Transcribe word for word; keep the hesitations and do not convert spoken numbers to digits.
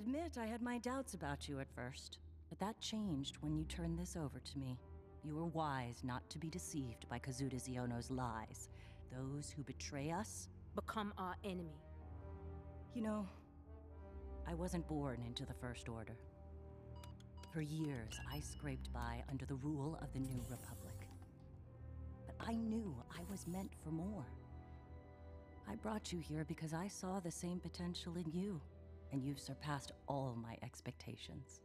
admit I had my doubts about you at first, but that changed when you turned this over to me. You were wise not to be deceived by Kazuda Xiono's lies. Those who betray us become our enemy. You know, I wasn't born into the First Order. For years, I scraped by under the rule of the New Republic. But I knew I was meant for more. I brought you here because I saw the same potential in you, and you've surpassed all my expectations.